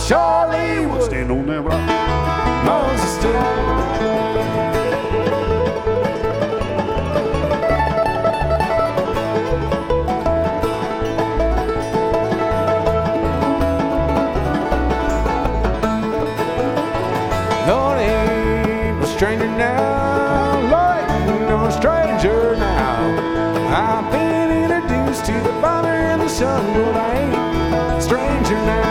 Charlie will stand on that rock. Moses stood. Lord ain't no stranger now, Lord ain't no stranger now. I've been introduced to the Father and the Son, but I ain't a stranger now.